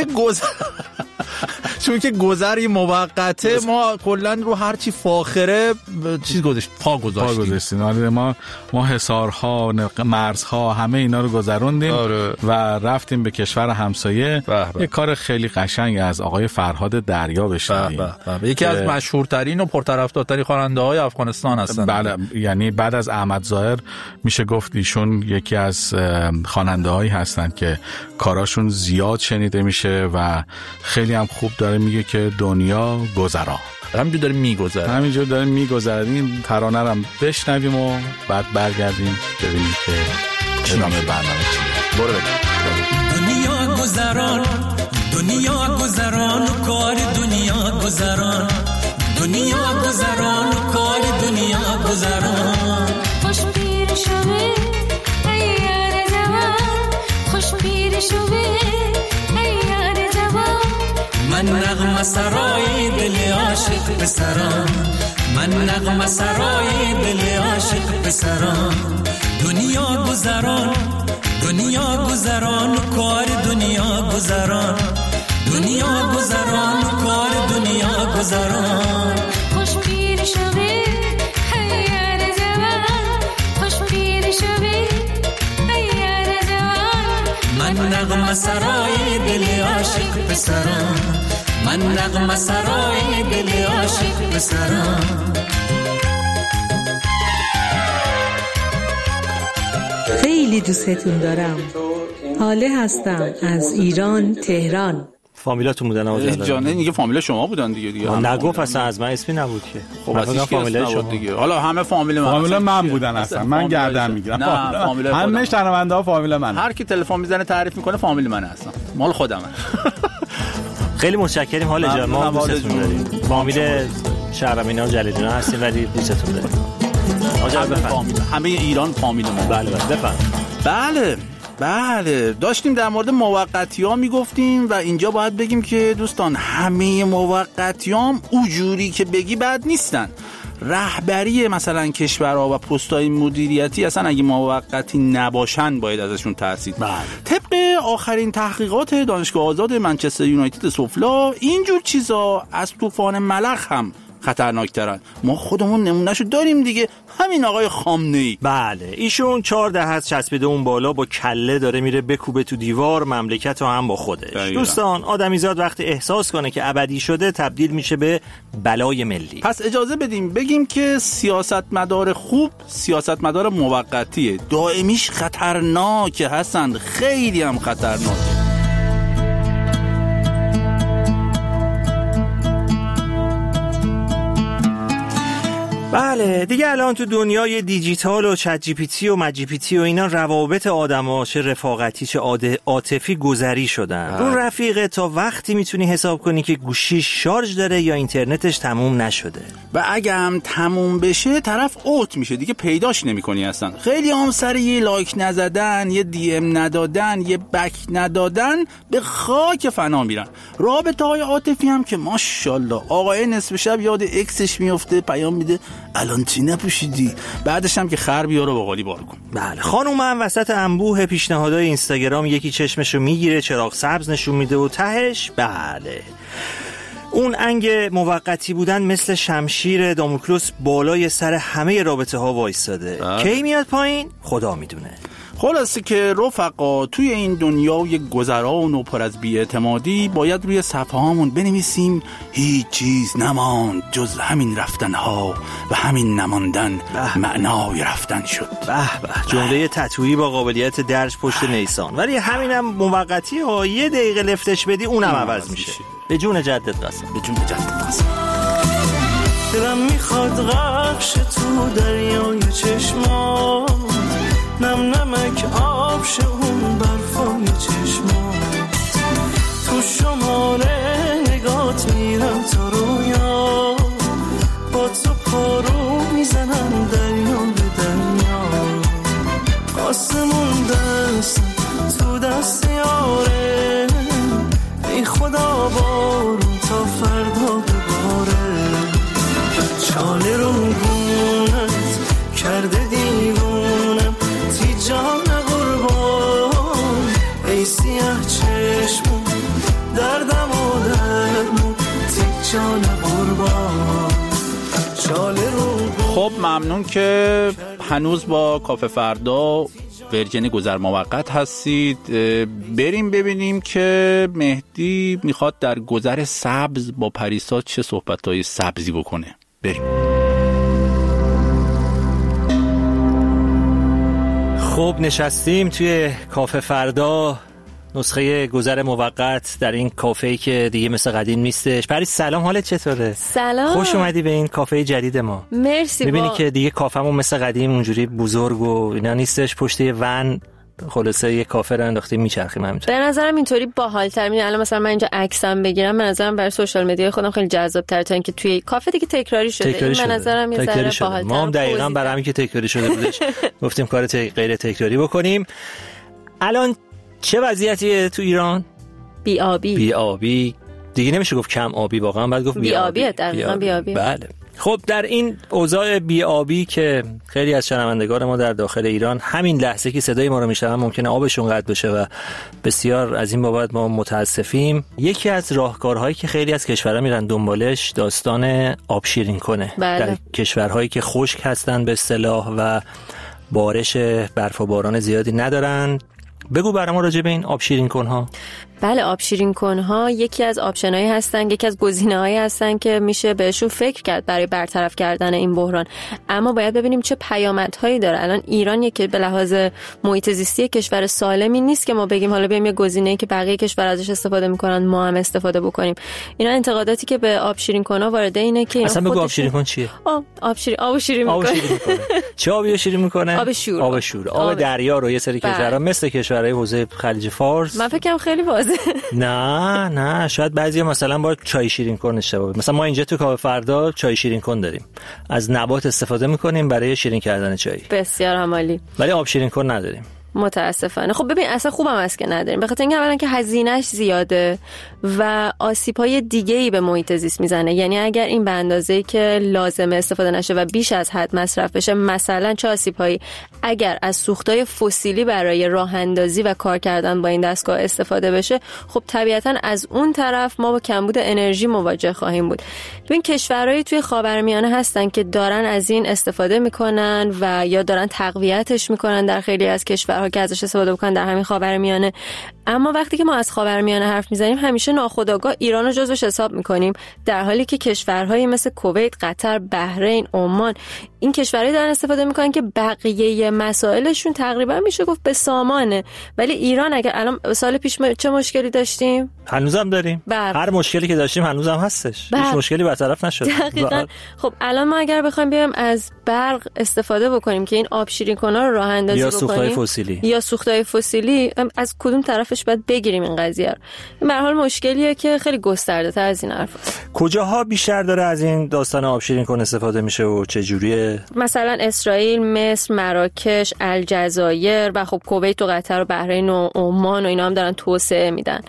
چون که گذری موقته ما کلا رو هر چی فاخره چیز پا گذاشتیم. ما حصارها، مرزها، همه اینا رو گذروندیم و رفتیم به کشور همسایه. یه کار خیلی قشنگ از آقای فرهاد دریا بشنویم. یکی از مشهورترین و پرطرفدارترین خواننده‌های افغانستان هستن. بله یعنی بعد از احمد ظاهر میشه گفت ایشون یکی از خواننده‌هایی هستن که کاراشون زیاد شنیده میشه و خیلی هم خوب داره میگه که دنیا گذرا. همینجور داره میگذره. این ترانه رو هم بشنویم و بعد برگردیم ببینیم که ادامه برنامه چیه. برو دنیا گذران، دنیا گذران و کار دنیا گذران، دنیا گذران و کار دنیا گذران. خوش پیر شوه ای یار جوان، خوش پیر شوه ای یار جوان. من نغمه سرای دل عاشق پسران، من نغمه سرای دل عاشق پسران. دنیا گذران، دنیا گذران و کار دنیا گذران، دنیا گذران و کار دنیا گذران. خوش پیر شوه ای یار جوان، خوش پیر شوه ای یار جوان. من نغمه سرای دل عاشق پسران، من نغمه سرای دل عاشق پسران. خیلی دوستتون دارم. حاله هستم از ایران تهران. فامیلاتون بودن آقا جان؟ دیگه فامیل شما بودن دیگه. نگفت اصلا از من اسمی نبود که. خب اصلا فامیل شد دیگه. حالا همه فامیل من بودن اصلا. من گردن میگیرم. همه شنونده‌ها فامیل من. هر کی تلفن میزنه تعریف میکنه فامیل منه اصلا. مال خودمه. خیلی متشکریم حالا جان. ما دوستتون داریم. فامیل شهرامین‌ها و جلیلینا هستیم ولی دوستتون داریم. همه ایران فامیل ما. بله بفرمایید. بله بله، داشتیم در مورد موقتی‌ها میگفتیم و اینجا باید بگیم که دوستان همه موقتیام اونجوری که بگی بد نیستن. رهبری مثلا کشورها و پست‌های مدیریتی اصلا اگه موقتی نباشن باید ازشون ترسید. طبق آخرین تحقیقات دانشگاه آزاد منچستر یونایتد سوفلا اینجور چیزا از طوفان ملخ هم خطرناکترن. ما خودمون نمونهشو داریم دیگه، همین آقای خامنه‌ای. بله، ایشون 4 دهه از چسبیده اون بالا با کله داره میره بکوبه تو دیوار مملکت رو هم با خودش. دوستان، آدمیزاد وقتی احساس کنه که ابدی شده تبدیل میشه به بلای ملی. پس اجازه بدیم بگیم که سیاستمدار خوب سیاستمدار موقتیه، دائمیش خطرناکه حسن، خیلی هم خطرناکه. بله دیگه الان تو دنیای دیجیتال و چت جی پی تی و مج جی پی تی و اینا روابط آدم‌ها چه رفاقتی چه عاطفی گذری شدن. اون رفیقه تا وقتی میتونی حساب کنی که گوشیش شارژ داره یا اینترنتش تموم نشده. و اگه هم تموم بشه طرف اوت میشه دیگه، پیداش نمی‌کنی اصلا. خیلی هم سر یه لایک نزدن، یه دی ام ندادن، یه بک ندادن به خاک فنا میرن. رابطه‌های عاطفی هم که ماشاءالله آقای نصف شب یاد اکسش میفته، پیام میده الان چی نپوشیدی، بعدش هم که خر بیارو باقالی بار کن. بله، خانوم هم وسط انبوه پیشنهادهای اینستاگرام یکی چشمشو میگیره، چراغ سبز نشون میده و تهش بله اون انگ موقتی بودن مثل شمشیر داموکلوس بالای سر همه رابطه ها وایستاده. کی میاد پایین خدا میدونه. خلاصه که رفقا توی این دنیای گذران و پر از بی‌اعتمادی باید روی صفحه هامون بنویسیم هیچ چیز نماند جز همین رفتن ها و همین نماندن معنای رفتن شد. به جمله تتویی با قابلیت درج پشت نیسان. ولی همینم موقتی ها، یه دقیقه لفتش بدی اونم عوض میشه. به جون جدت قسم. به جون جدت قسم. دلم میخواد غرقش تو دریای چشما، نم نمک آب شه اون برفای چشمات، تو شمال نگات میرم تا رویا، با تو پارو میزنم دریا به دریا، آسمون دست تو دست یاره، ای خدا بارون تا فردا بباره، چاله رو گونت کرده دیوونم تی جان قربان، ای سیاه چشمون دردم و درمون تی جان قربان، چاله رو. خب ممنون که هنوز با کافه فردا ورژن گذر موقت هستید. بریم ببینیم که مهدی میخواد در گذر سبز با پریسا چه صحبتهای سبزی بکنه. بریم. خب نشستیم توی کافه فردا، نسخه گذر موقت در این کافه‌ای که دیگه مثل قدیم نیستش. پریس سلام، حالت چطوره؟ سلام، خوش اومدی به این کافه جدید ما. مرسی. می‌بینی که دیگه کافه‌مون مثل قدیم اونجوری بزرگ و اینا نیستش، پشت یه ون خلاصه یه کافه رو انداختیم میچرخیم همینطور. به نظرم اینطوری باحال‌تر میاد. الان مثلا من اینجا عکسم بگیرم، به نظرم برای سوشال مدیا خودم خیلی جذاب‌تر تا اینکه توی کافه دیگه تکراری شده. این به نظرم یه ذره باحال‌تر. ما هم دقیقاً برای همین که تکراری شده بودش گفتیم کار غیر تکراری بکنیم. الان چه وضعیتیه تو ایران؟ بی آبی دیگه نمیشه گفت کم آبی، واقعا باید گفت بی آبی. دقیقاً بی آبی. بله. خب در این اوضاع بی آبی که خیلی از شنوندگان ما در داخل ایران همین لحظه که صدای ما رو میشنون ممکنه آبشون قطع بشه و بسیار از این بابت ما متاسفیم. یکی از راهکارهایی که خیلی از کشورها میرن دنبالش داستان آب شیرین کنه. بله. در کشورهایی که خشک هستن به اصطلاح و بارش برف و باران زیادی ندارن. بگو برای ما راجع به این آب شیرین کنها. بله، آب شیرین کنها یکی از آپشنایی هستن، یکی از گزینه‌هایی هستن که میشه بهشون فکر کرد برای برطرف کردن این بحران. اما باید ببینیم چه پیامدهایی داره. الان ایران که به لحاظ محیط زیستی کشور سالمی نیست که ما بگیم حالا بیایم یه گزینه‌ای که بقیه کشورها ازش استفاده میکنن ما هم استفاده بکنیم. اینا انتقاداتی که به آب شیرین کنها وارده اینه که اصلا بگو آب شیرین کن چیه؟ آب شیرین میکنه. چه آبی شیرین میکنه؟ آب شور. آب دریا رو یه سری کشورها مثل کشورهای حوزه خلیج فارس. من فکرم خیلی واضحه. نه شاید بعضیا مثلا با چای شیرین کن اشتباه. مثلا ما اینجا تو کافه فردا چای شیرین کن داریم، از نبات استفاده میکنیم برای شیرین کردن چای. بسیار عالی. ولی آب شیرین کن نداریم. متاسفانه. خب ببین اصلا خوبم است که نداریم، به خاطر اینکه اولا که هزینه‌اش زیاده و آسیب‌های دیگه‌ای به محیط زیست میزنه. یعنی اگر این به اندازه‌ای که لازمه استفاده نشه و بیش از حد مصرف بشه، مثلا چه آسیب‌هایی اگر از سوخت‌های فسیلی برای راه اندازی و کار کردن با این دستگاه استفاده بشه، خب طبیعتاً از اون طرف ما با کمبود انرژی مواجه خواهیم بود. ببین کشورهایی توی خاورمیانه هستن که دارن از این استفاده میکنن و یا دارن تقویتش میکنن در خیلی از کشورها که ازش استفاده بکنن در همین خاورمیانه. اما وقتی که ما از خاورمیانه حرف میزنیم همیشه ناخودآگاه ایران رو جزوش حساب میکنیم، در حالی که کشورهایی مثل کویت، قطر، بحرین، عمان، این کشورهایی دارن استفاده میکنن که بقیه مسائلشون تقریبا میشه گفت به سامانه. ولی ایران اگر الان سال پیش چه مشکلی داشتیم؟ هنوزم داریم. هر مشکلی که داشتیم هنوزم هستش. هیچ مشکلی برطرف نشد. دقیقاً. خب الان ما اگر بخوایم بیایم از برق استفاده بکنیم که این آب شیرین کنار رو راه اندازی بکنیم یا سوختهای فسیلی، از کدوم طرفش باید بگیریم این قضیه رو؟ این به هر حال مشکلیه که خیلی گسترده تر از این حرفاست. کجاها بیشتر داره از این داستان آب شیرین کن استفاده میشه و چه جوریه؟ مثلا اسرائیل، مصر، مراکش، الجزایر و خب کویت و قطر و بحرین و عمان و اینا هم دارن توسعه میدن.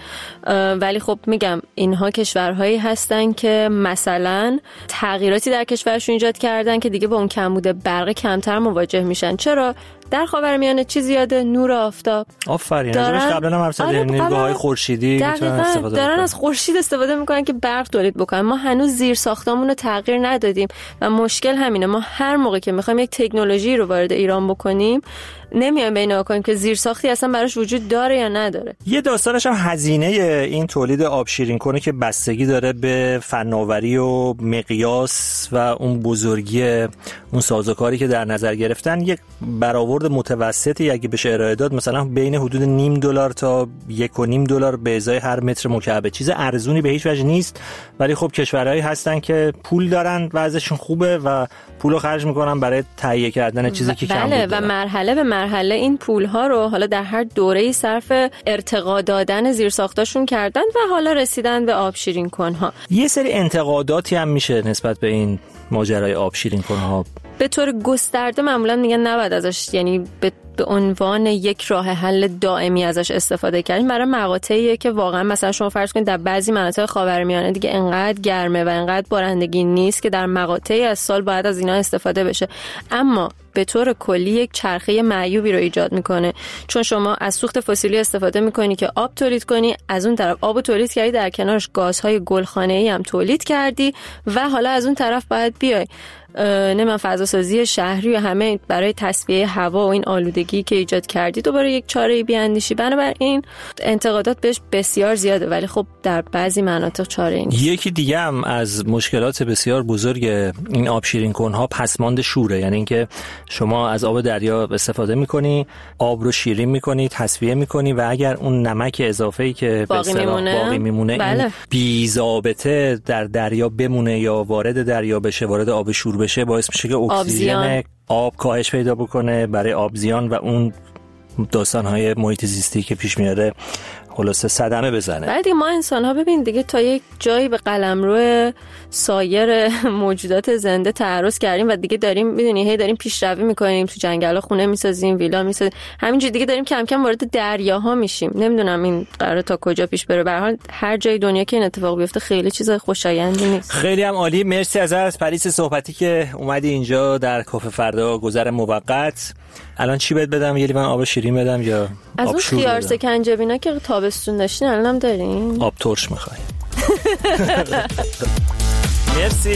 ولی خب میگم اینها کشورهایی هستن که مثلا تغییراتی در کشورشون ایجاد کردن که دیگه با اون کمبود برق کمتر مواجه میشن. چرا؟ در خاورمیانه چی زیاده؟ نور آفتاب. آفرین. ازش قبلا هم حرف زدیم، نیروهای خورشیدی میتونن استفاده دارن از خورشید استفاده میکنن که برق تولید بکنن. ما هنوز زیر ساختمون رو تغییر ندادیم و مشکل همینه. ما هر موقع که میخوایم یک تکنولوژی رو وارد ایران بکنیم نمیایم به اینا کنیم که زیر ساختی اصلا براش وجود داره یا نداره. یه داستانش هم هزینه این تولید آب شیرین کنه که بستگی داره به فناوری و مقیاس و اون بزرگی اون سازوکاری که در نظر گرفتن. یک برآورد متوسطی اگه بشه ارائه داد مثلا بین حدود $0.5 تا $1.5 به ازای هر متر مکعب. چیز ارزونی به هیچ وجه نیست، ولی خب کشورهایی هستن که پول دارن و ازشون خوبه و پولو خرج میکنن برای تهیه کردن چیزی که کم بود. و مرحله به مرحله این پولها رو حالا در هر دوره‌ای صرف ارتقا دادن زیرساختاشون کردن و حالا رسیدن به آب شیرین کنها. یه سری انتقاداتی هم میشه نسبت به این ماجرای آب شیرین کنها. به طور گسترده معمولا میگن نباید ازش، یعنی به عنوان یک راه حل دائمی ازش استفاده کردیم. برای مقاطعیه که واقعا مثلا شما فرض کنید در بعضی مناطق خاورمیانه دیگه انقدر گرمه و انقدر بارندگی نیست که در مقاطعی از سال باید از اینا استفاده بشه. اما به طور کلی یک چرخه معیوبی رو ایجاد میکنه، چون شما از سوخت فسیلی استفاده میکنی که آب تولید کنی، از اون طرف آب تولید کردی، در کنارش گازهای گلخانه‌ای هم تولید کردی و حالا از اون طرف باید بیای من فضاسازی شهری و همه برای تصفیه هوا و این آلودگی که ایجاد کردی دوباره یک چاره‌ای بیاندیشی. بنابراین انتقادات بهش بسیار زیاده، ولی خب در بعضی مناطق چاره‌ای نیست. یکی دیگه هم از مشکلات بسیار بزرگ این آب شیرین کنها پسماند شوره. یعنی اینکه شما از آب دریا استفاده میکنی، آب رو شیرین میکنی، تصفیه میکنی و اگر اون نمک اضافه‌ای که باقی میمونه بله. این بی‌ضابطه در دریا بمونه یا وارد دریا بشه، وارد آب شور بشه، باعث میشه که اکسیژن آب کاهش پیدا بکنه برای آبزیان و اون داستان‌های محیط زیستی که پیش میاره خلاصه صدمه بزنه. بعد ما انسان‌ها ببین دیگه تا یک جایی به قلمرو سایر موجودات زنده تعرض کردیم و دیگه داریم میدونی داریم پیشروی میکنیم، تو جنگلا خونه میسازیم، ویلا میسازیم، همینجوری دیگه داریم کم کم وارد دریاها میشیم. نمیدونم این قراره تا کجا پیش بره. به هر حال هر جای دنیا که این اتفاق بیفته خیلی چیز خوشایندی نیست. خیلی هم عالی. مرسی از پریس صحبتی که اومدی اینجا در کافه فردا گذر موقت. الان چی بهت بدم؟ یه لیوان آب شیرین بدم یا از اون خیار سکنجبینا که تابستون داشتین الانم دارین؟ آب ترش میخوای؟ مرسی.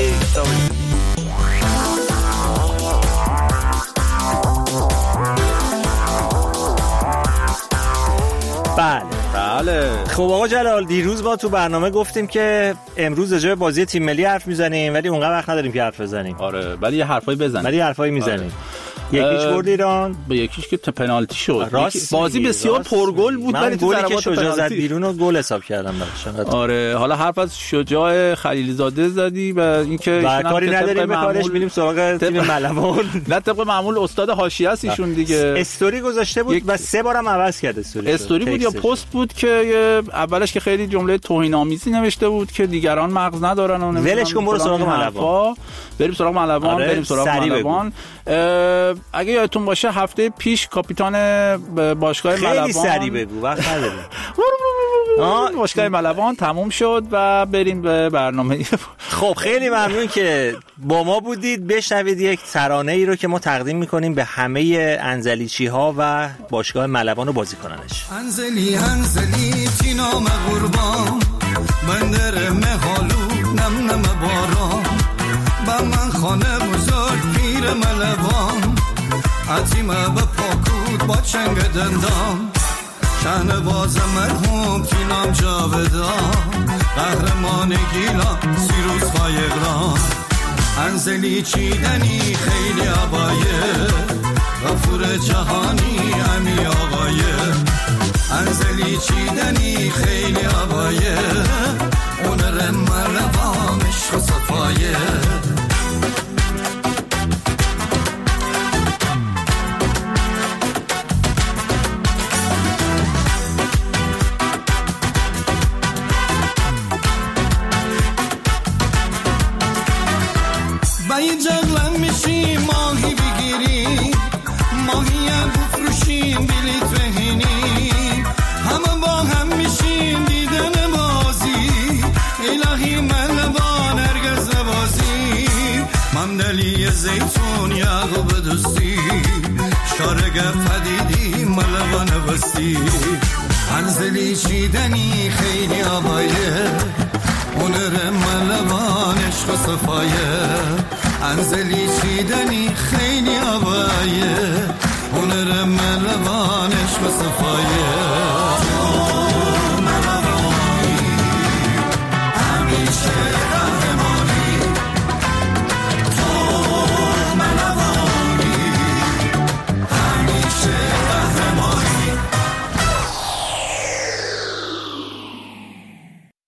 بله. خب آقا جلال، دیروز ما تو برنامه گفتیم که امروز راجع به بازی تیم ملی حرف میزنیم، ولی اونقدر وقت نداریم که حرف بزنیم. آره، ولی یه حرفایی میزنیم. آره. یکیش برد ایران، به یکیش که پنالتی شد. بازی بسیار پرگل بود، ولی تو گلی که شجاع زد بیرون و گل حساب کردم براش. آره، حالا حرف از شجاع خلیلزاده زدی و اینکه کاری نداریم به کارش، میریم سراغ تیم ملوان. نه طبق معمول استاد حاشیه است ایشون دیگه. استوری گذاشته بود و 3 بارم عوض کرد. استوری بود یا پست بود که اولش که خیلی جمله توهین‌آمیزی نوشته بود که دیگران مغز ندارن و ولش کن برو سراغ ملوان. بریم سراغ ملوان. اگه یادتون باشه هفته پیش کاپیتان باشگاه ملوان خیلی سریع بگو وقت نداریم. باشگاه ملوان تموم شد و بریم به برنامه. خب خیلی ممنون که با ما بودید. بشنوید یک ترانه ای رو که ما تقدیم میکنیم به همه انزلیچی ها و باشگاه ملوان و بازیکنانش. انزلی انزلی تینام قربان بندر مهالو نم نم باران با من خانه بزرگ پیر ملوان عتیم به پاکود با چنگ دندان شهنواز مرحوم تینام جاودان قهرمان گیلان سیروس قایقران انزلی چیدنی خیلی آبایه غفور جهانی امی آقایه انزلی چیدنی خیلی آبایه اونر ملوان عشق و صفایه بایی جغلم میشیم ماهی بگیریم ماهی هم بفروشیم بلیت بهینیم همه با هم میشیم دیدن بازی الهی ملوان ارگز بازی ممدلی زیتون یعقوب دوستی شارگه فدیدی ملوان بستی انزلی چیدنی خیلی آبایه اونر ملوان عشق و صفایه انزلی چیدنی خیلی آبایه اونر ملوان عشق و صفایه